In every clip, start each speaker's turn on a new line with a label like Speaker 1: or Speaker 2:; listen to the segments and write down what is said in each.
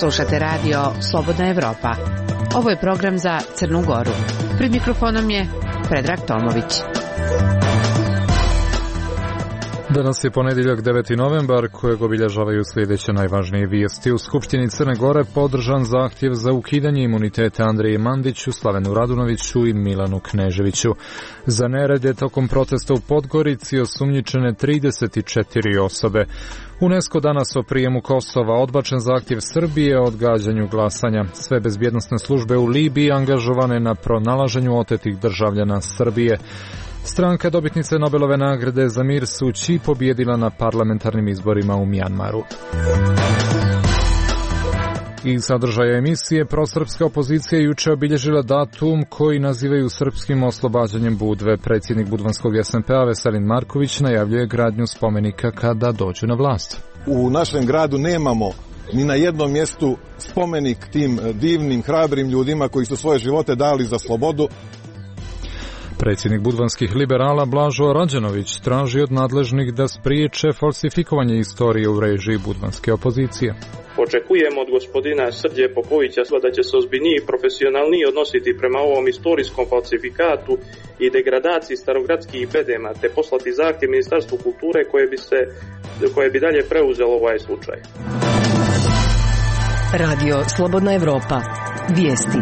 Speaker 1: Slušate radio Slobodna Evropa. Ovo je program za Crnu Goru. Pred mikrofonom je Predrag Tomović.
Speaker 2: Danas je ponedjeljak 9. novembar kojeg obilježavaju sljedeće najvažnije vijesti. U Skupštini Crne Gore podržan zahtjev za ukidanje imuniteta Andriji Mandiću, Slavenu Radunoviću i Milanu Kneževiću. Za nerede tokom protesta u Podgorici osumnjičene 34 osobe. UNESCO danas o prijemu Kosova, odbačen zahtjev Srbije o odgađanju glasanja. Sve bezbjednosne službe u Libiji angažovane na pronalaženju otetih državljana Srbije. Stranka dobitnice Nobelove nagrade za mir Suu Kyi pobjedila na parlamentarnim izborima u Mjanmaru. I sadržaja emisije, prosrpska opozicija juče obilježila datum koji nazivaju srpskim oslobađanjem Budve. Predsjednik budvanskog SMP-a Veselin Marković najavljuje gradnju spomenika kada dođu na vlast.
Speaker 3: U našem gradu nemamo ni na jednom mjestu spomenik tim divnim, hrabrim ljudima koji su svoje živote dali za slobodu.
Speaker 2: Predsjednik budvanskih liberala Blažo Rađenović traži od nadležnih da spriječe falsifikovanje istorije u režiji budvanske opozicije.
Speaker 4: Očekujemo od gospodina Srđe Popovića da će se ozbiljnije i profesionalnije odnositi prema ovom istorijskom falsifikatu i degradaciji starogradskih bedema, te poslati zahtjev Ministarstvu kulture koje bi dalje preuzelo ovaj slučaj.
Speaker 5: Radio Slobodna Evropa. Vijesti.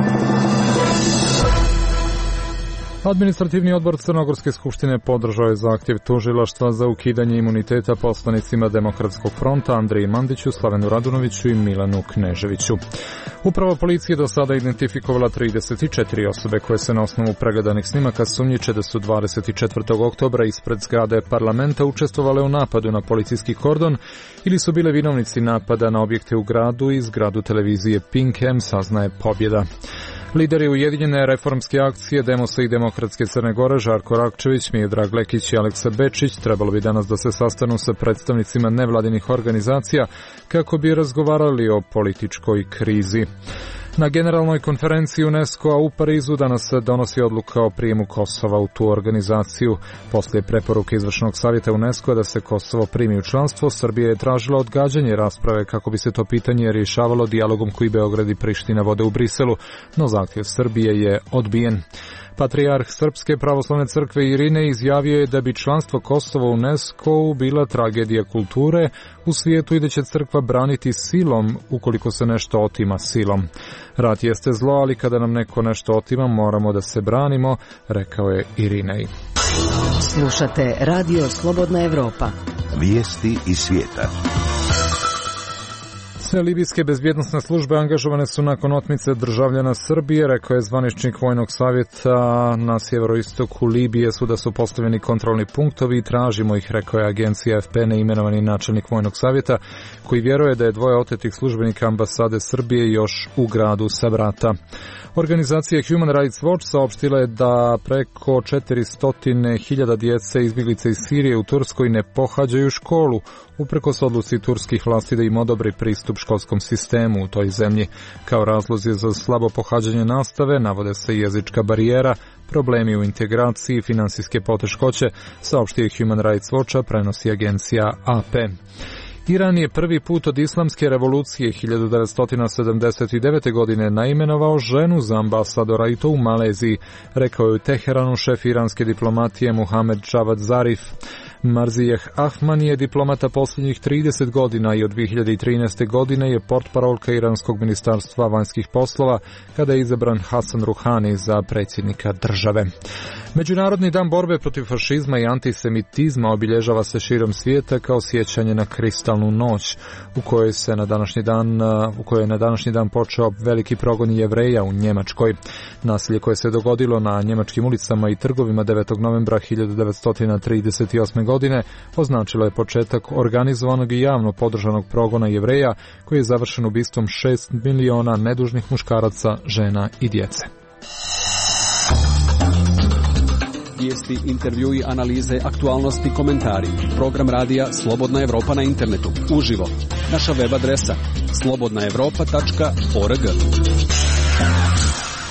Speaker 2: Administrativni odbor Crnogorske skupštine podržao je zahtjev tužilaštva za ukidanje imuniteta poslanicima Demokratskog fronta Andriji Mandiću, Slavenu Radunoviću i Milanu Kneževiću. Uprava policije do sada identifikovala 34 osobe koje se na osnovu pregledanih snimaka sumnjiče da su 24. oktobra ispred zgrade parlamenta učestvovale u napadu na policijski kordon ili su bile vinovnici napada na objekte u gradu i zgradu televizije Pinkham, saznaje Pobjeda. Lideri Ujedinjene reformske akcije Demosa i Demokratske Crne Gore Žarko Rakčević, Miodrag Lekić i Aleksa Bečić trebalo bi danas da se sastanu sa predstavnicima nevladinih organizacija kako bi razgovarali o političkoj krizi. Na generalnoj konferenciji UNESCO-a u Parizu danas se donosi odluka o prijemu Kosova u tu organizaciju. Poslije preporuke izvršnog savjeta UNESCO-a da se Kosovo primi u članstvo, Srbija je tražila odgađanje rasprave kako bi se to pitanje rješavalo dijalogom koji Beograd i Priština vode u Briselu, no zahtjev Srbije je odbijen. Patrijarh Srpske pravoslavne crkve Irine izjavio je da bi članstvo Kosova u UNESCO-u bila tragedija kulture u svijetu i da će crkva braniti silom ukoliko se nešto otima silom. Rat jeste zlo, ali kada nam neko nešto otima moramo da se branimo, rekao je Irinej.
Speaker 5: Slušate Radio Slobodna Evropa.
Speaker 6: Vijesti iz svijeta.
Speaker 2: Sve libijske bezbjednosne službe angažovane su nakon otmice državljana Srbije, rekao je zvaničnik Vojnog savjeta na sjeveroistoku Libije da su postavljeni kontrolni punktovi i tražimo ih, rekao je agencija AFP neimenovani načelnik Vojnog savjeta, koji vjeruje da je dvoje otetih službenika ambasade Srbije još u gradu Sabrata. Organizacija Human Rights Watch saopštila je da preko 400.000 djece izbjeglica iz Sirije u Turskoj ne pohađaju školu, uprkos odluci turskih vlasti da im odobri pristup školskom sistemu u toj zemlji. Kao razlozi za slabo pohađanje nastave navode se jezička barijera, problemi u integraciji i financijske poteškoće, saopštio Human Rights Watcha, prenosi agencija AP. Iran je prvi put od islamske revolucije 1979. godine naimenovao ženu za ambasadora i to u Maleziji, rekao je u Teheranu šef iranske diplomatije Muhammad Javad Zarif. Marzijeh Ahman je diplomata posljednjih 30 godina i od 2013. godine je portparolka iranskog ministarstva vanjskih poslova kada je izabran Hasan Ruhani za predsjednika države. Međunarodni dan borbe protiv fašizma i antisemitizma obilježava se širom svijeta kao sjećanje na kristalnu noć u kojoj je na današnji dan počeo veliki progon Jevreja u Njemačkoj. Nasilje koje se dogodilo na njemačkim ulicama i trgovima 9. novembra 1938. godine označilo je početak organizovanog i javno podržanog progona Jevreja koji je završen ubistvom 6 miliona nedužnih muškaraca, žena i djece.
Speaker 7: Vijesti, intervjui, analize, aktualnosti, komentari. Program radija Slobodna Evropa na internetu. Uživo. Naša web adresa slobodnaevropa.org.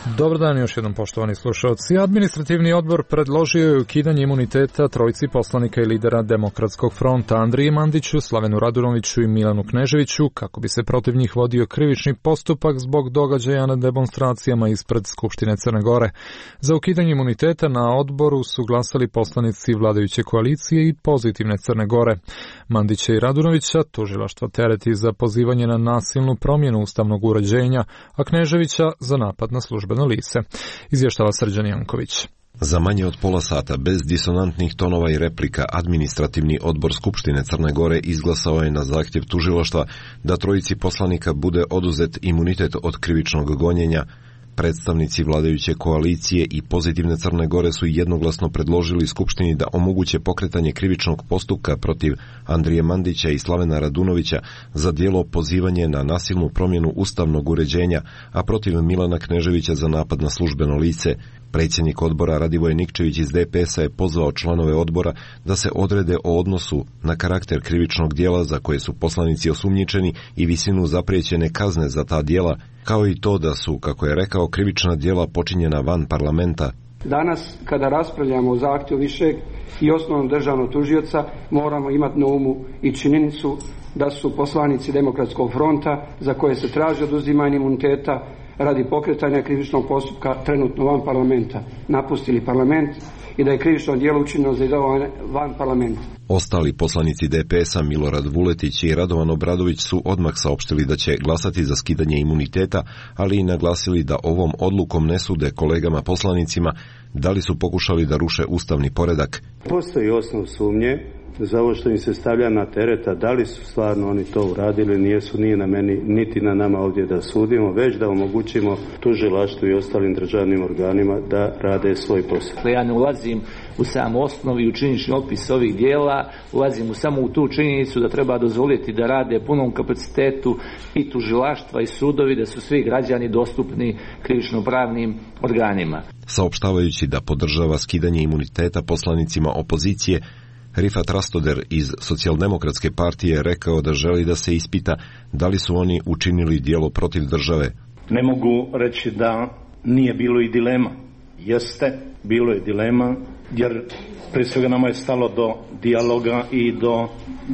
Speaker 2: Dobar dan još jednom, poštovani slušalci. Administrativni odbor predložio je ukidanje imuniteta trojici poslanika i lidera Demokratskog fronta Andriji Mandiću, Slavenu Radunoviću i Milanu Kneževiću, kako bi se protiv njih vodio krivični postupak zbog događaja na demonstracijama ispred Skupštine Crne Gore. Za ukidanje imuniteta na odboru su glasali poslanici vladajuće koalicije i Pozitivne Crne Gore. Mandića i Radunovića tužilaštvo tereti za pozivanje na nasilnu promjenu ustavnog uređenja, a Kneževića za napad na službeno lice. Izvještava Srđan Janković.
Speaker 8: Za manje od pola sata, bez disonantnih tonova i replika, administrativni odbor Skupštine Crne Gore izglasao je na zahtjev tužilaštva da trojici poslanika bude oduzet imunitet od krivičnog gonjenja. Predstavnici vladajuće koalicije i Pozitivne Crne Gore su jednoglasno predložili Skupštini da omoguće pokretanje krivičnog postupka protiv Andrije Mandića i Slavena Radunovića za djelo pozivanje na nasilnu promjenu ustavnog uređenja, a protiv Milana Kneževića za napad na službeno lice. Predsjednik odbora Radivoj Nikčević iz DPS-a je pozvao članove odbora da se odrede o odnosu na karakter krivičnog djela za koje su poslanici osumnjičeni i visinu zapriječene kazne za ta djela, kao i to da su, kako je rekao, krivična djela počinjena van parlamenta.
Speaker 9: Danas, kada raspravljamo o zahtjevu višeg i osnovnog državnog tužioca, moramo imati na umu i činjenicu da su poslanici Demokratskog fronta, za koje se traži oduzimanje imuniteta radi pokretanja krivičnog postupka, trenutno van parlamenta, napustili parlament i da je krivično djelo učinjeno za izdavanje van parlamenta.
Speaker 8: Ostali poslanici DPS-a Milorad Vuletić i Radovan Obradović su odmah saopštili da će glasati za skidanje imuniteta, ali i naglasili da ovom odlukom ne sude kolegama poslanicima da li su pokušali da ruše ustavni poredak.
Speaker 10: Postoji osnov sumnje za ovo što im se stavlja na tereta, da li su stvarno oni to uradili, nijesu, nije na meni niti na nama ovdje da sudimo, već da omogućimo tužilaštvu i ostalim državnim organima da rade svoj posao.
Speaker 11: Ja ne ulazim u sam osnov i u činjenični opis ovih dijela, ulazim samo u tu činjenicu da treba dozvoliti da rade punom kapacitetu i tužilaštva i sudovi, da su svi građani dostupni krivično-pravnim organima.
Speaker 8: Saopštavajući da podržava skidanje imuniteta poslanicima opozicije, Rifat Rastoder iz Socijaldemokratske partije rekao da želi da se ispita da li su oni učinili djelo protiv države.
Speaker 12: Ne mogu reći da nije bilo i dilema. Jeste, bilo je dilema, jer prije svega nama je stalo do dijaloga i do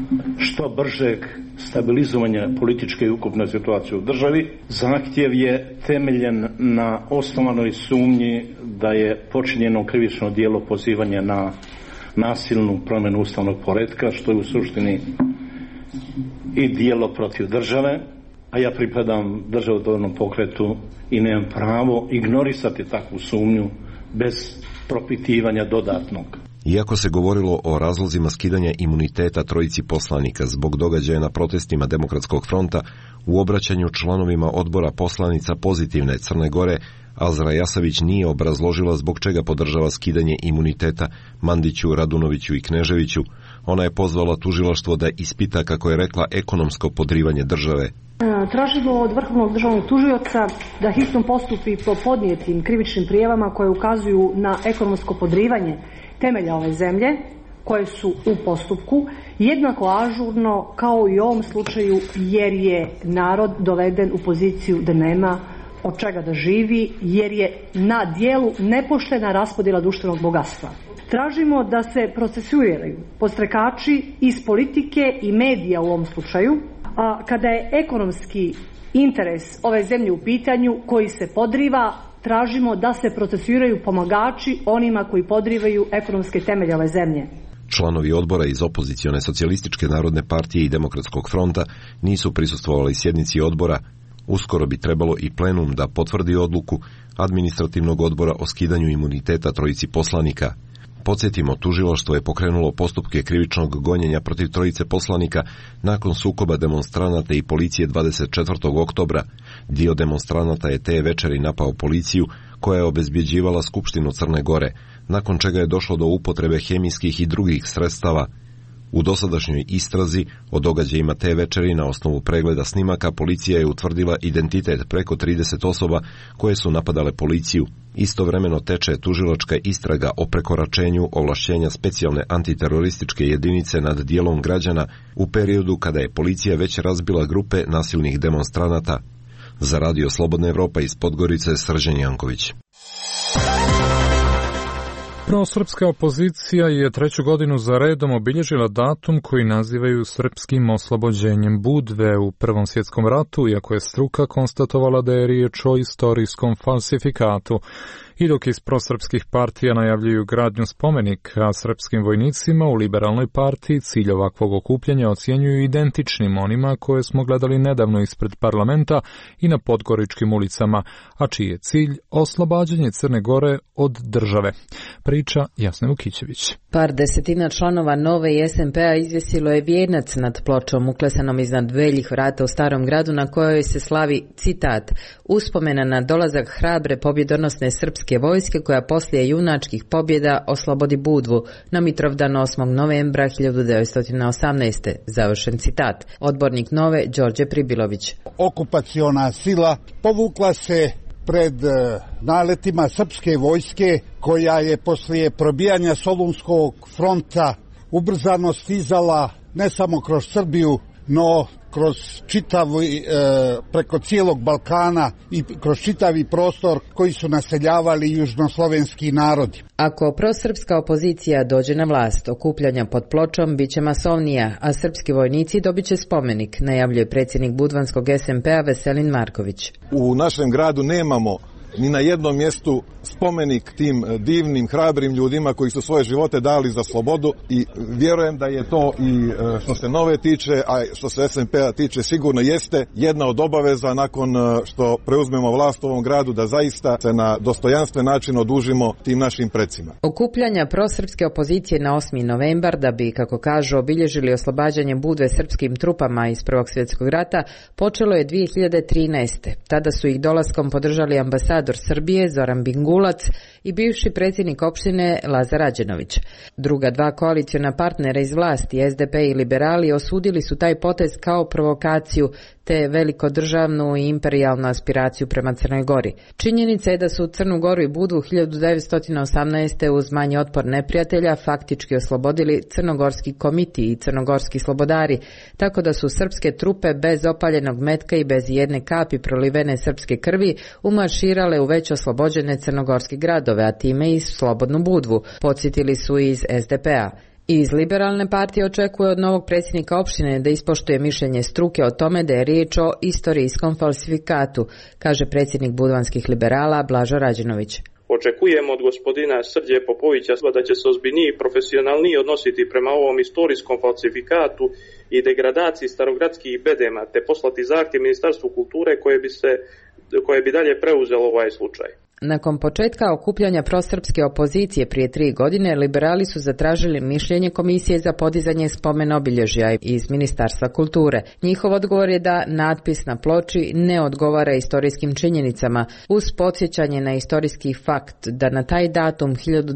Speaker 12: što bržeg stabilizovanja političke i ukupne situacije u državi. Zahtjev je temeljen na osnovanoj sumnji da je počinjeno krivično djelo pozivanja na nasilnu promjenu ustavnog poretka, što je u suštini i djelo protiv države, a ja pripadam državotvornom pokretu i nemam pravo ignorisati takvu sumnju bez propitivanja dodatnog.
Speaker 8: Iako se govorilo o razlozima skidanja imuniteta trojici poslanika zbog događaja na protestima Demokratskog fronta, u obraćanju članovima odbora poslanica Pozitivne Crne Gore Azra Jasavić nije obrazložila zbog čega podržava skidanje imuniteta Mandiću, Radunoviću i Kneževiću. Ona je pozvala tužilaštvo da ispita, kako je rekla, ekonomsko podrivanje države.
Speaker 13: Tražimo od Vrhovnog državnog tužioca da hitno postupi po podnijetim krivičnim prijavama koje ukazuju na ekonomsko podrivanje temelja ove zemlje, koje su u postupku, jednako ažurno kao i u ovom slučaju, jer je narod doveden u poziciju da nema od čega da živi, jer je na dijelu nepoštena raspodjela društvenog bogatstva. Tražimo da se procesuiraju podstrekači iz politike i medija u ovom slučaju, a kada je ekonomski interes ove zemlje u pitanju koji se podriva, tražimo da se procesuiraju pomagači onima koji podrivaju ekonomske temelje ove zemlje.
Speaker 8: Članovi odbora iz opozicione Socijalističke narodne partije i Demokratskog fronta nisu prisustvovali sjednici odbora. Uskoro bi trebalo i plenum da potvrdi odluku administrativnog odbora o skidanju imuniteta trojici poslanika. Podsjetimo, tužilaštvo je pokrenulo postupke krivičnog gonjenja protiv trojice poslanika nakon sukoba demonstranata i policije 24. oktobra. Dio demonstranata je te večeri napao policiju koja je obezbjeđivala Skupštinu Crne Gore, nakon čega je došlo do upotrebe hemijskih i drugih sredstava. U dosadašnjoj istrazi o događajima te večeri na osnovu pregleda snimaka policija je utvrdila identitet preko 30 osoba koje su napadale policiju. Istovremeno teče tužilačka istraga o prekoračenju ovlašćenja specijalne antiterorističke jedinice nad dijelom građana u periodu kada je policija već razbila grupe nasilnih demonstranata. Za Radio Slobodna Evropa iz Podgorice, Srđan Janković.
Speaker 2: Prosrpska opozicija je treću godinu za redom obilježila datum koji nazivaju srpskim oslobođenjem Budve u Prvom svjetskom ratu, iako je struka konstatovala da je riječ o istorijskom falsifikatu. I dok iz prosrpskih partija najavljuju gradnju spomenika srpskim vojnicima, u Liberalnoj partiji cilj ovakvog okupljanja ocjenjuju identičnim onima koje smo gledali nedavno ispred parlamenta i na podgoričkim ulicama, a čiji je cilj oslobađanje Crne Gore od države. Priča Jasne Vukićević.
Speaker 14: Par desetina članova Nove i SMP-a izvjesilo je vijenac nad pločom uklesanom iznad veljih vrata u Starom gradu na kojoj se slavi, citat, uspomena na dolazak hrabre pobjedonosne srpske vojske koja poslije junačkih pobjeda oslobodi Budvu na Mitrovdan 8. novembra 1918. Završen citat. Odbornik Nove Đorđe Pribilović.
Speaker 15: Okupaciona sila povukla se pred naletima srpske vojske koja je poslije probijanja Solunskog fronta ubrzano stizala ne samo kroz Srbiju, no kroz preko cijelog Balkana i kroz čitavi prostor koji su naseljavali južnoslovenski narodi.
Speaker 14: Ako prosrpska opozicija dođe na vlast, okupljanja pod pločom bit će masovnija, a srpski vojnici dobit će spomenik, najavljuje predsjednik budvanskog SMP-a Veselin Marković.
Speaker 3: U našem gradu nemamo ni na jednom mjestu spomenik tim divnim, hrabrim ljudima koji su svoje živote dali za slobodu i vjerujem da je to i što se Nove tiče, a što se SMP-a tiče sigurno jeste jedna od obaveza nakon što preuzmemo vlast u ovom gradu da zaista se na dostojanstven način odužimo tim našim precima.
Speaker 14: Okupljanja prosrpske opozicije na 8. novembar da bi, kako kažu, obilježili oslobađanje Budve srpskim trupama iz Prvog svjetskog rata počelo je 2013. Tada su ih dolaskom podržali ambasador Srbije Zoran Bingulac i bivši predsjednik opštine Lazar Rađenović. Druga dva koaliciona partnera iz vlasti, SDP i Liberali, osudili su taj potez kao provokaciju te velikodržavnu i imperijalnu aspiraciju prema Crnoj Gori. Činjenica je da su Crnu Goru i Budvu 1918. uz manji otpor neprijatelja faktički oslobodili crnogorski komiti i crnogorski slobodari, tako da su srpske trupe bez opaljenog metka i bez jedne kapi prolivene srpske krvi umarširale u već oslobođene crnogorske gradove, a time i slobodnu Budvu, podsjetili su iz SDP-a. Iz Liberalne partije očekuje od novog predsjednika opštine da ispoštuje mišljenje struke o tome da je riječ o istorijskom falsifikatu, kaže predsjednik budvanskih liberala Blažo Rađenović.
Speaker 4: Očekujemo od gospodina Srđe Popovića da će se ozbiljnije i profesionalnije odnositi prema ovom istorijskom falsifikatu i degradaciji starogradskih bedema, te poslati zahtjev Ministarstvu kulture koje bi dalje preuzelo ovaj slučaj.
Speaker 14: Nakon početka okupljanja prosrpske opozicije prije 3 godine, liberali su zatražili mišljenje Komisije za podizanje spomen obilježja iz Ministarstva kulture. Njihov odgovor je da natpis na ploči ne odgovara istorijskim činjenicama, uz podsjećanje na istorijski fakt da na taj datum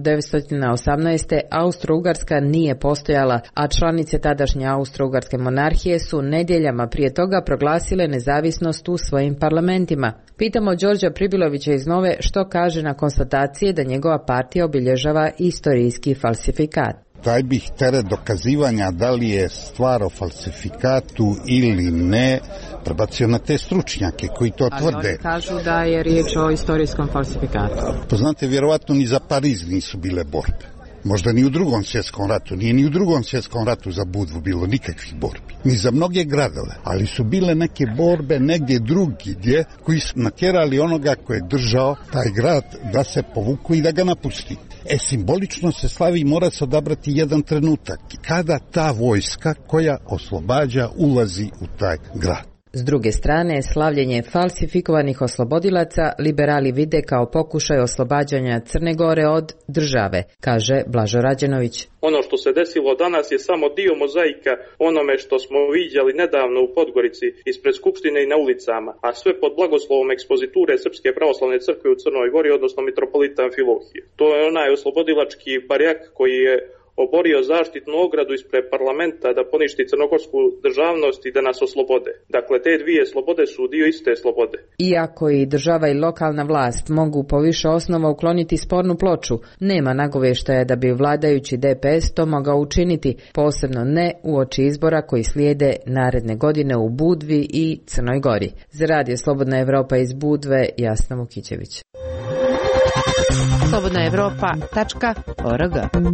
Speaker 14: 1918. Austro-Ugarska nije postojala, a članice tadašnje Austro-Ugarske monarhije su nedjeljama prije toga proglasile nezavisnost u svojim parlamentima. Pitamo Đorđa Pribilovića iz Nove što kaže na konstatacije da njegova partija obilježava istorijski falsifikat.
Speaker 15: Taj bih teret dokazivanja da li je stvar o falsifikatu ili ne prebacio na te stručnjake koji to tvrde.
Speaker 14: Ali oni kažu da je riječ o istorijskom falsifikatu.
Speaker 15: Poznate, vjerovatno ni za Pariz nisu bile borbe. Možda ni u Drugom svjetskom ratu, nije ni u Drugom svjetskom ratu za Budvu bilo nikakvih borbi, ni za mnoge gradove, ali su bile neke borbe negdje drugdje koji su natjerali onoga koji je držao taj grad da se povuku i da ga napusti. Simbolično se slavi, mora se odabrati jedan trenutak kada ta vojska koja oslobađa ulazi u taj grad.
Speaker 14: S druge strane, slavljenje falsifikovanih oslobodilaca liberali vide kao pokušaj oslobađanja Crne Gore od države, kaže Blažo Rađenović.
Speaker 4: Ono što se desilo danas je samo dio mozaika onome što smo viđali nedavno u Podgorici ispred Skupštine i na ulicama, a sve pod blagoslovom ekspoziture Srpske pravoslavne crkve u Crnoj Gori, odnosno mitropolita Amfilohije. To je onaj oslobodilački barjak koji je oborio zaštitnu ogradu ispred parlamenta da poništi crnogorsku državnost i da nas oslobode. Dakle, te dvije slobode su dio iste slobode.
Speaker 14: Iako i država i lokalna vlast mogu po više osnova ukloniti spornu ploču, nema nagoveštaja da bi vladajući DPS to mogao učiniti, posebno ne uoči izbora koji slijede naredne godine u Budvi i Crnoj Gori. Za Radio Slobodna Evropa iz Budve, Jasna Vukićević.
Speaker 1: slobodnaevropa.org.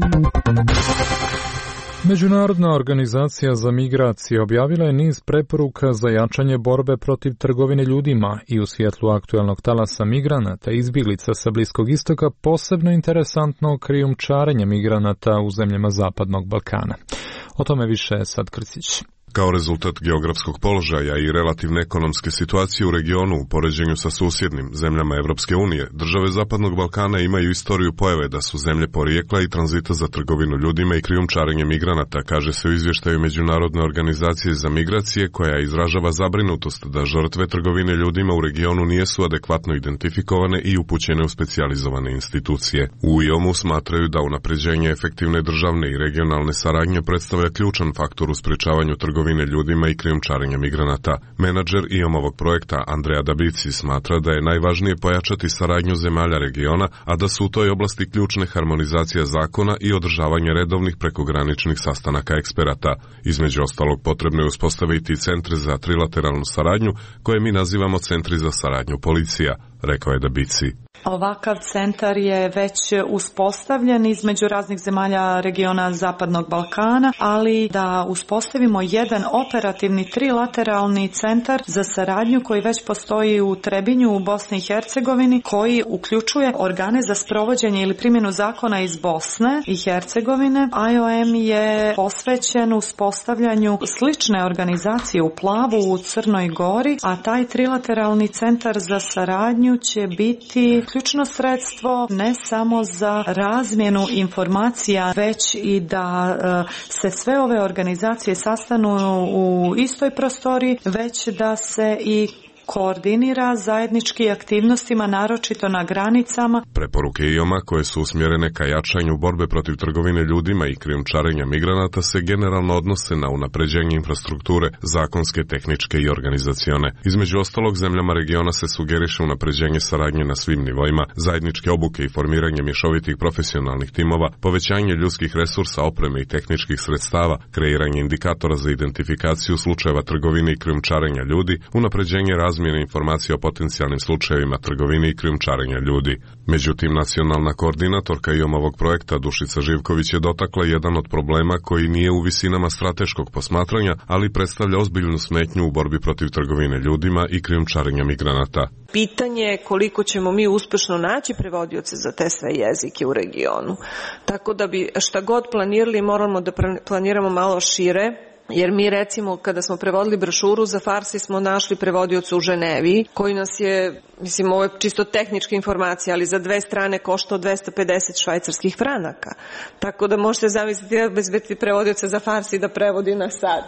Speaker 2: Međunarodna organizacija za migracije objavila je niz preporuka za jačanje borbe protiv trgovine ljudima i u svjetlu aktualnog talasa migranata i izbjeglica sa Bliskog istoka posebno interesantno krijumčarenje migranata u zemljama Zapadnog Balkana. O tome više Sad Krcić.
Speaker 16: Kao rezultat geografskog položaja i relativne ekonomske situacije u regionu u poređenju sa susjednim zemljama Evropske unije, države Zapadnog Balkana imaju istoriju pojave da su zemlje porijekla i tranzita za trgovinu ljudima i krijumčarenje migranata, kaže se u izvještaju Međunarodne organizacije za migracije, koja izražava zabrinutost da žrtve trgovine ljudima u regionu nisu adekvatno identifikovane i upućene u specijalizovane institucije. U IOM-u smatraju da unapređenje efektivne državne i regionalne saradnje predstavlja ključan faktor u sprečavanju trgovine ljudima i krijumčarenja migranata. Menadžer IOM-ovog projekta Andrea Dabici smatra da je najvažnije pojačati saradnju zemalja regiona, a da su u toj oblasti ključne harmonizacija zakona i održavanje redovnih prekograničnih sastanaka eksperata. Između ostalog, potrebno je uspostaviti centre za trilateralnu saradnju, koje mi nazivamo centri za saradnju policija, rekao je Dabici.
Speaker 17: Ovakav centar je već uspostavljen između raznih zemalja regiona Zapadnog Balkana, ali da uspostavimo jedan operativni trilateralni centar za saradnju koji već postoji u Trebinju u Bosni i Hercegovini, koji uključuje organe za sprovođenje ili primjenu zakona iz Bosne i Hercegovine. IOM je posvećen uspostavljanju slične organizacije u Plavu u Crnoj Gori, a taj trilateralni centar za saradnju će biti ključno sredstvo ne samo za razmjenu informacija, već i da se sve ove organizacije sastanu u istoj prostoriji, već da se i koordinira zajednički aktivnostima, naročito na granicama.
Speaker 16: Preporuke IOM-a, koje su usmjerene ka jačanju borbe protiv trgovine ljudima i krijumčarenja migranata, se generalno odnose na unapređenje infrastrukture, zakonske, tehničke i organizacione. Između ostalog, zemljama regiona se sugeriše unapređenje saradnje na svim nivoima, zajedničke obuke i formiranje mješovitih profesionalnih timova, povećanje ljudskih resursa, opreme i tehničkih sredstava, kreiranje indikatora za identifikaciju slučajeva trgovine i krijumčarenja ljudi, unapređenje razmjene informacija o potencijalnim slučajevima trgovine i krijumčarenja ljudi. Međutim, nacionalna koordinatorka IOM-ovog projekta Dušica Živković je dotakla jedan od problema koji nije u visinama strateškog posmatranja, ali predstavlja ozbiljnu smetnju u borbi protiv trgovine ljudima i krijumčarenja migranata.
Speaker 18: Pitanje je koliko ćemo mi uspješno naći prevodioce za te sve jezike u regionu. Tako da bi šta god planirali, moramo da planiramo malo šire. Jer mi recimo kada smo prevodili brošuru za Farsi smo našli prevodioca u Ženevi koji nas je, mislim ovo je čisto tehnička informacija, ali za 2 strane koštao 250 švajcarskih franaka. Tako da možete zamisliti da bezbediti prevodioca za Farsi da prevodi na sat.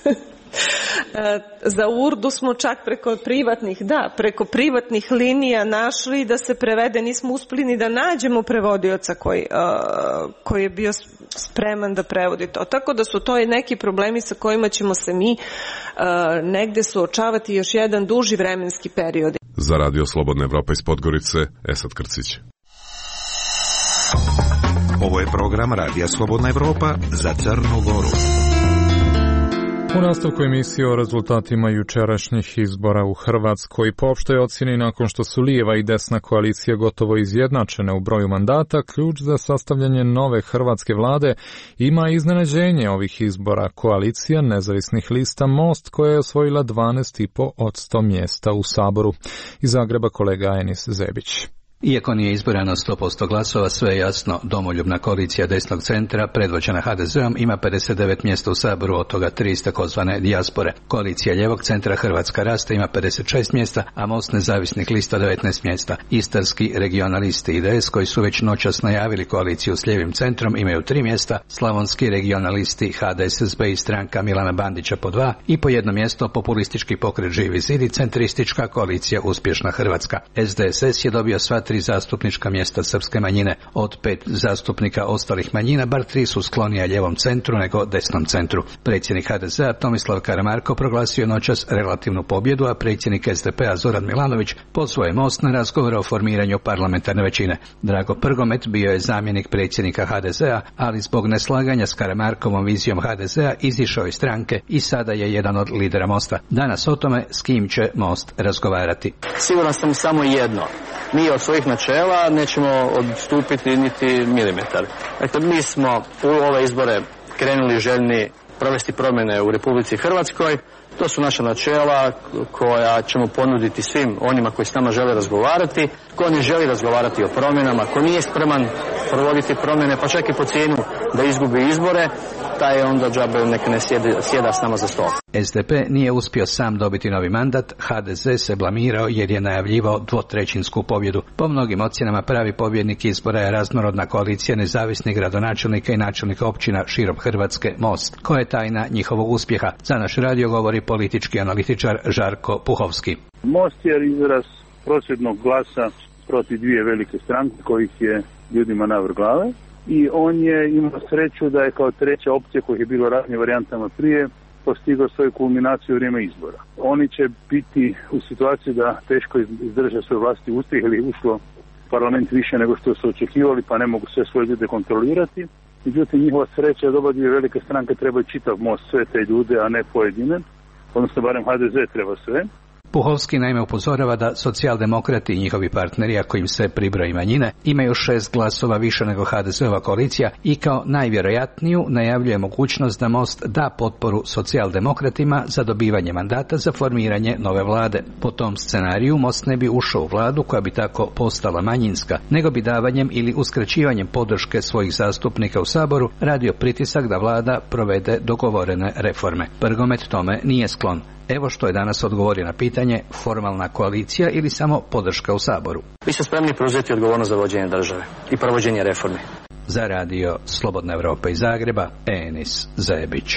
Speaker 18: Za Urdu smo čak preko privatnih linija našli da se prevede, nismo uspjeli ni da nađemo prevodioca koji je bio spreman da prevodi to. Tako da su to i neki problemi sa kojima ćemo se mi negde suočavati još jedan duži vremenski period.
Speaker 16: Za Radio Slobodna Evropa iz Podgorice, Esad Krcić.
Speaker 6: Ovo je program Radija Slobodna Evropa za Crnu Goru.
Speaker 2: U nastavku emisije o rezultatima jučerašnjih izbora u Hrvatskoj, po opštoj ocjeni nakon što su lijeva i desna koalicija gotovo izjednačene u broju mandata, ključ za sastavljanje nove hrvatske vlade ima iznenađenje ovih izbora koalicija nezavisnih lista Most, koja je osvojila 12,5% mjesta u Saboru. Iz Zagreba kolega Enis Zebić.
Speaker 19: Iako nije izborano 100% glasova, sve je jasno, domoljubna koalicija desnog centra, predvođena HDZ-om, ima 59 mjesta u Saboru, od toga 3 iz takozvane dijaspore. Koalicija ljevog centra Hrvatska raste ima 56 mjesta, a Most nezavisnih lista 19 mjesta. Istarski regionalisti IDS, koji su već noćas najavili koaliciju s ljevim centrom, imaju 3 mjesta, slavonski regionalisti HDSSB i stranka Milana Bandića po 2 i po 1 mjesto populistički pokret Živi zid i centristička koalicija Uspješna Hrvatska. SDSS je dobio sva 3 zastupnička mjesta srpske manjine. Od 5 zastupnika ostalih manjina, bar 3 su sklonija ljevom centru nego desnom centru. Predsjednik HDZ-a Tomislav Karamarko proglasio noćas relativnu pobjedu, a predsjednik SDP-a Zoran Milanović pozvao je Most na razgovor o formiranju parlamentarne većine. Drago Prgomet bio je zamjenik predsjednika HDZ-a, ali zbog neslaganja s Karamarkovom vizijom HDZ-a izišao iz stranke i sada je jedan od lidera Mosta. Danas o tome s kim će Most razgovarati.
Speaker 20: Siguran sam samo jedno. Mi od svojih načela nećemo odstupiti niti milimetar. Dakle, mi smo u ove izbore krenuli željni provesti promjene u Republici Hrvatskoj. To su naša načela koja ćemo ponuditi svim onima koji s nama žele razgovarati. Ko ne želi razgovarati o promjenama, ko nije spreman provoditi promjene, pa čak i po cijenu da izgubi izbore, taj onda džabe neka ne sjeda s nama za stol.
Speaker 19: SDP nije uspio sam dobiti novi mandat, HDZ se blamirao jer je najavljivao 2/3 pobjedu. Po mnogim ocjenama pravi pobjednik izbora je raznorodna koalicija nezavisnih gradonačelnika i načelnika općina širom Hrvatske, Most. Koja je tajna njihovog uspjeha? Za naš radio govori politički analitičar Žarko Puhovski.
Speaker 21: Most je izraz prosvjednog glasa protiv dvije velike stranke kojih je ljudima navrh glave i on je imao sreću da je kao treća opcija kojih je bilo raznim varijantama prije postigao svoju kulminaciju u vrijeme izbora. Oni će biti u situaciji da teško izdrže svoj vlastiti uspjeh ili ušlo u parlament više nego što su očekivali pa ne mogu sve svoje ljude kontrolirati. Međutim, njihova sreća je da oba dvije velike stranke trebaju čitav Most, sve te ljude, a ne pojedine. Odnosno, barem HDZ treba sve.
Speaker 19: Puhovski naime upozorava da socijaldemokrati i njihovi partneri, ako im se pribroji manjine, imaju 6 glasova više nego HDZ-ova koalicija i kao najvjerojatniju najavljuje mogućnost da Most da potporu socijaldemokratima za dobivanje mandata za formiranje nove vlade. Po tom scenariju Most ne bi ušao u vladu koja bi tako postala manjinska, nego bi davanjem ili uskraćivanjem podrške svojih zastupnika u Saboru radio pritisak da vlada provede dogovorene reforme. Prgomet tome nije sklon. Evo što je danas odgovorio na pitanje formalna koalicija ili samo podrška u Saboru.
Speaker 20: Mi smo spremni preuzeti odgovornost za vođenje države i provođenje reformi.
Speaker 19: Za radio Slobodna Evropa iz Zagreba, Enis Zebić.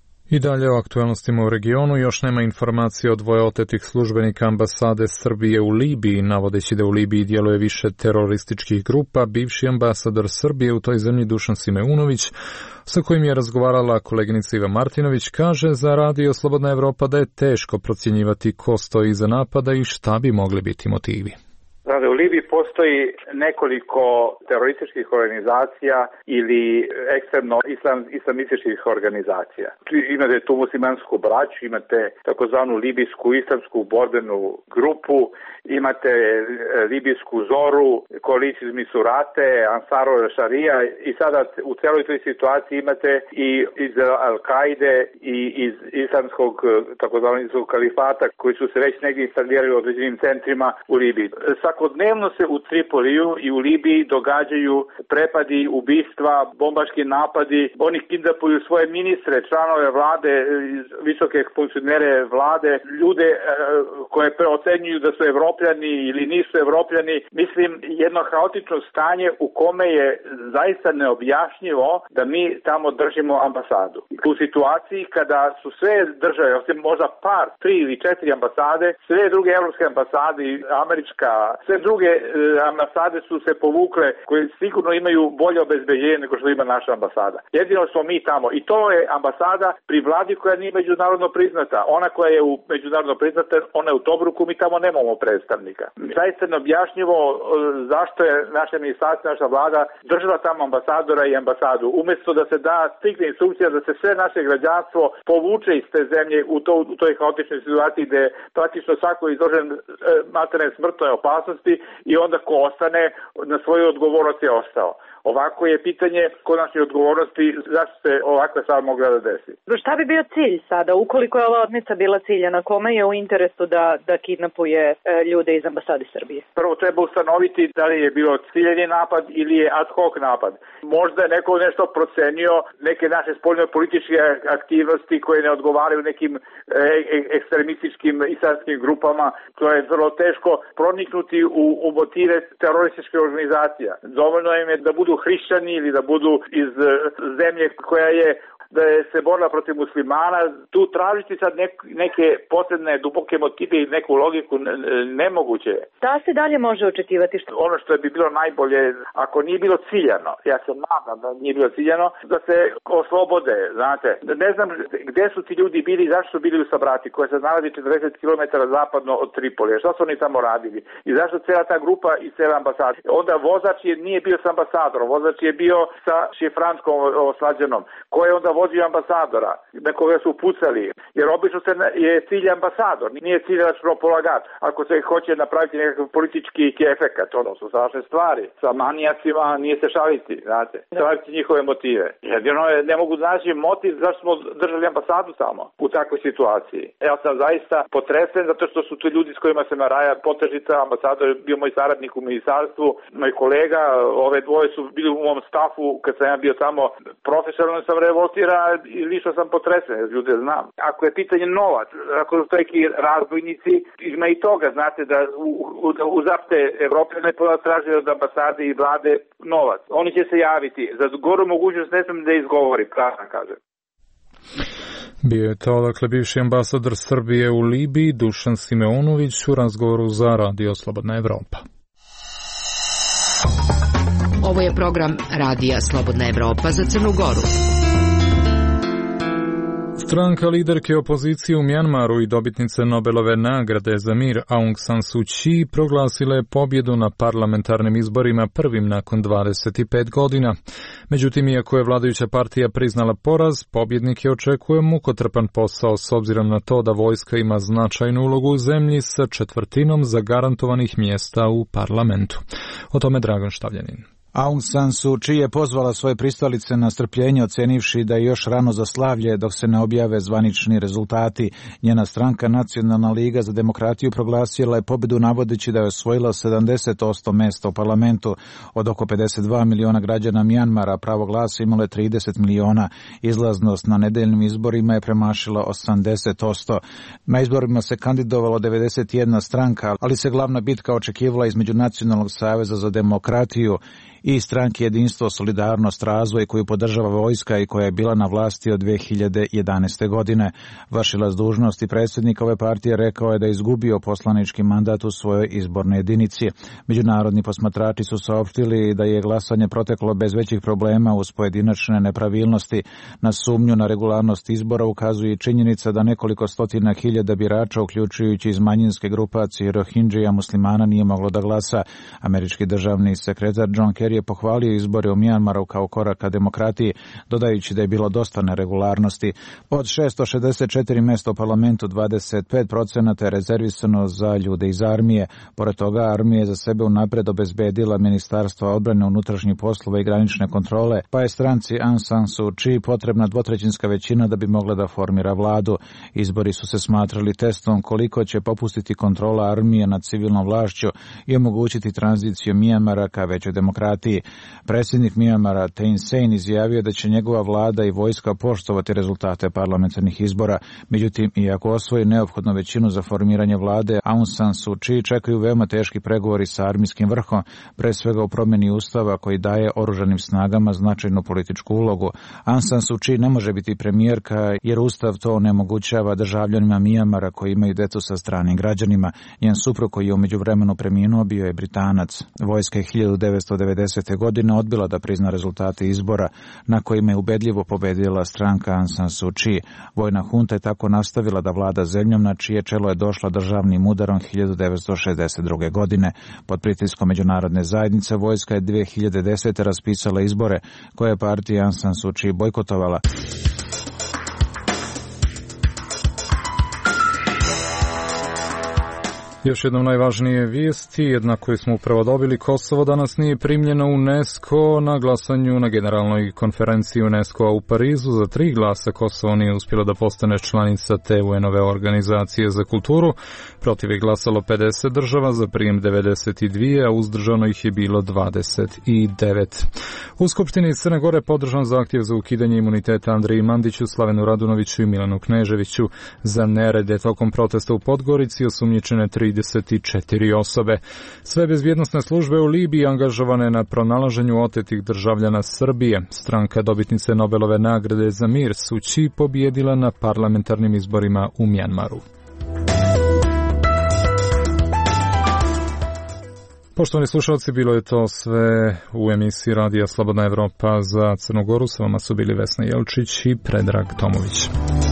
Speaker 2: I dalje o aktualnostima u regionu. Još nema informacije o 2 otetih službenika ambasade Srbije u Libiji, navodeći da u Libiji djeluje više terorističkih grupa. Bivši ambasador Srbije u toj zemlji Dušan Simeunović, sa kojim je razgovarala koleginica Iva Martinović, kaže za radio Slobodna Evropa da je teško procjenjivati ko stoji iza napada i šta bi mogli biti motivi.
Speaker 22: U Libiji postoji nekoliko terorističkih organizacija ili ekstremno islamističkih organizacija. Imate tu muslimansku braću, imate takozvanu libijsku islamsku borbenu grupu, imate libijsku Zoru, koaliciju Misurate, Ansaro Šarija i sada u celoj toj situaciji imate i iz Al-Kaide i iz islamskog takozvanog kalifata koji su se već negdje instalirali u određenim centrima u Libiji. Svakodnevno se u Tripoliju i u Libiji događaju prepadi, ubistva, bombaški napadi. Oni kidnapuju svoje ministre, članove vlade, visoke funkcionere vlade, ljude koje ocenjuju da su Evropljani ili nisu Evropljani. Mislim, jedno haotično stanje u kome je zaista neobjašnjivo da mi tamo držimo ambasadu. U situaciji kada su sve države, osim možda par, 3 ili 4 ambasade, sve druge evropske ambasade, američka, sve druge ambasade su se povukle koje sigurno imaju bolje obezbeđenje nego što ima naša ambasada. Jedino smo mi tamo i to je ambasada pri vladi koja nije međunarodno priznata. Ona koja je međunarodno priznata, ona je u Tobruku, mi tamo nemamo predstavnika. Zaista neobjašnjivo zašto je naše ministarstvo, naša vlada držala tamo ambasadora i ambasadu. Umjesto da se da striktna instrukcija da se sve naše građanstvo povuče iz te zemlje u toj haotičnoj situaciji gdje je praktično svako izložen materijalne smrtnoj opasnosti i onda ko ostane na svoju odgovornost je ostao. Ovako je pitanje konačne odgovornosti zašto se ovakva stvar mogla da desi.
Speaker 23: Šta bi bio cilj sada, ukoliko je ova otmica bila ciljana? Kome je u interesu da kidnapuje ljude iz ambasade Srbije?
Speaker 22: Prvo treba ustanoviti da li je bilo ciljeni napad ili je ad hoc napad. Možda je neko nešto procenio, neke naše spoljno političke aktivnosti koje ne odgovaraju nekim ekstremističkim islamskim grupama. To je vrlo teško proniknuti u motive terorističkih organizacija. Dovoljno im je da budu hrišćani ili da budu iz zemlje koja je da je se borila protiv muslimana, tu tražiti sad neke posebne duboke motive i neku logiku nemoguće je.
Speaker 23: Da se dalje može očekivati?
Speaker 22: Ono što bi bilo najbolje, ako nije bilo ciljano, ja se nadam da nije bilo ciljano, da se oslobode, znate. Ne znam gde su ti ljudi bili i zašto su bili u Sabrati, koja se nalazi 40 km zapadno od Tripolija. Šta su oni tamo radili? I zašto cijela ta grupa i cijela ambasada? Onda vozač nije bio sa ambasadorom, vozač je bio sa šifranskom oslađenom. Ko je onda vozio ambasadora? Na koga su pucali? Jer obično je cilj ambasador, nije cilj propolagač. Ako se hoće napraviti nekakav politički efekat, ono su strašne stvari. Sa manijacima nije se šaliti, znate. Tražiti njihove motive. Jer ne mogu naći motiv zašto smo držali ambasadu tamo u takvoj situaciji. Ja sam zaista potresen zato što su to ljudi s kojima se Maraja Potežica, ambasador, bio moj saradnik u ministarstvu, moj kolega, ove dvoje su bili u mom stafu kad sam ja bio tamo, profesionalno sam revoltiran i lično sam potresen, jer ljude znam. Ako je pitanje novac, ako su to neki razbojnici, ima i toga, znate, da uzapte Evropljane traže od ambasade i vlade novac. Oni će se javiti. Za goru mogućnost ne znam da izgovori, pravno kažem.
Speaker 2: Bio je to, dakle, bivši ambasador Srbije u Libiji, Dušan Simeunović, u razgovoru za Radio Slobodna Evropa.
Speaker 1: Ovo je program Radija Slobodna Evropa za Crnu Goru.
Speaker 2: Stranka liderke opozicije u Mjanmaru i dobitnice Nobelove nagrade za mir Aung San Suu Kyi proglasila je pobjedu na parlamentarnim izborima prvim nakon 25 godina. Međutim, iako je vladajuća partija priznala poraz, pobjednike očekuje mukotrpan posao s obzirom na to da vojska ima značajnu ulogu u zemlji sa 1/4 zagarantovanih mjesta u parlamentu. O tome Dragan Štavljanin.
Speaker 5: Aung San Suu Kyi je pozvala svoje pristalice na strpljenje, ocenivši da je još rano za slavlje dok se ne objave zvanični rezultati. Njena stranka Nacionalna liga za demokratiju proglasila je pobjedu navodeći da je osvojila 70% mjesta u parlamentu. Od oko 52 miliona građana Mjanmara pravo glasa imalo je 30 miliona. Izlaznost na nedeljnim izborima je premašila 80%. Na izborima se kandidovalo 91 stranka, ali se glavna bitka očekivala između Nacionalnog saveza za demokratiju i stranke Jedinstvo, solidarnost, razvoj koju podržava vojska i koja je bila na vlasti od 2011. godine. Vršilac dužnosti predsjednika ove partije rekao je da je izgubio poslanički mandat u svojoj izbornoj jedinici. Međunarodni posmatrači su saopštili da je glasanje proteklo bez većih problema uz pojedinačne nepravilnosti. Na sumnju na regularnost izbora ukazuje i činjenica da nekoliko stotina hiljada birača, uključujući iz manjinske grupacije Rohingya muslimana, nije moglo da glasa. Američki državni sekretar John Kerry je pohvalio izbore u Mjanmaru kao korak ka demokratiji, dodajući da je bilo dosta neregularnosti. Od 664 mjesta u parlamentu, 25% je rezervisano za ljude iz armije. Pored toga, armija je za sebe unapred obezbedila Ministarstva odbrane, unutrašnjih poslova i granične kontrole, pa je stranci Aung San Suu Kyi potrebna 2/3 većina da bi mogla da formira vladu. Izbori su se smatrali testom koliko će popustiti kontrola armije nad civilnom vlašću i omogućiti tranziciju Mjanmara ka većoj demokratiji. Predsjednik Mjanmara Thein Sein izjavio da će njegova vlada i vojska poštovati rezultate parlamentarnih izbora. Međutim, iako osvoji neophodnu većinu za formiranje vlade, Aung San Suu Kyi čekaju veoma teški pregovori sa armijskim vrhom, pre svega u promjeni ustava koji daje oružanim snagama značajnu političku ulogu. Aung San Suu Kyi ne može biti premijerka jer ustav to onemogućava državljanima Mjanmara koji imaju decu sa stranim građanima. Njen suprug koji je u međuvremenu preminuo bio je Britanac. Vojska je 1990. godine odbila da prizna rezultate izbora na kojima je ubedljivo pobedila stranka Aung San Suu Kyi. Vojna hunta je tako nastavila da vlada zemljom na čije čelo je došla državnim udarom 1962. godine. Pod pritiskom međunarodne zajednice vojska je 2010. raspisala izbore koje je partija Aung San Suu Kyi bojkotovala.
Speaker 2: Još jednom najvažnije vijesti, jedna koju smo upravo dobili, Kosovo danas nije primljeno u UNESCO na glasanju na generalnoj konferenciji UNESCO-a u Parizu. Za 3 glasa Kosovo nije uspjelo da postane članica te UN-ove organizacije za kulturu. Protiv je glasalo 50 država, za prijem 92, a uzdržano ih je bilo 29. U Skupštini Crne Gore podržan zahtjev za ukidanje imuniteta Andriji Mandiću, Slavenu Radunoviću i Milanu Kneževiću za nerede tokom protesta u Podgorici. Osumnjičene 3 34 osobe. Sve bezbjednosne službe u Libiji angažovane na pronalaženju otetih državljana Srbije. Stranka dobitnice Nobelove nagrade za mir Suu Kyi pobjedila na parlamentarnim izborima u Mjanmaru. Poštovani slušalci, bilo je to sve u emisiji Radija Slobodna Evropa za Crnu Goru. S vama su bili Vesna Jelčić i Predrag Tomović.